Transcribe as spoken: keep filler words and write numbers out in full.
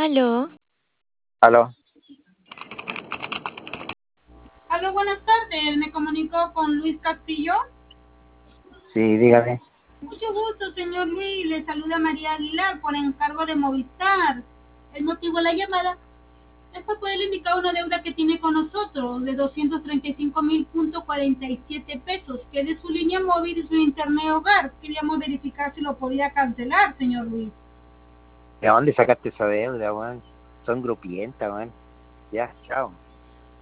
Aló, Aló, Aló, buenas tardes. Me comunico con Luis Castillo. sí, dígame. Mucho gusto, señor Luis. Le saluda María Aguilar por encargo de Movistar. El motivo de la llamada es para poder indicar una deuda que tiene con nosotros de doscientos treinta y cinco mil punto cuarenta y siete pesos, que es de su línea móvil y su internet hogar. Queríamos verificar si lo podía cancelar, señor Luis. ¿De dónde sacaste esa deuda, weón? Son grupientas, weón. Ya, chao.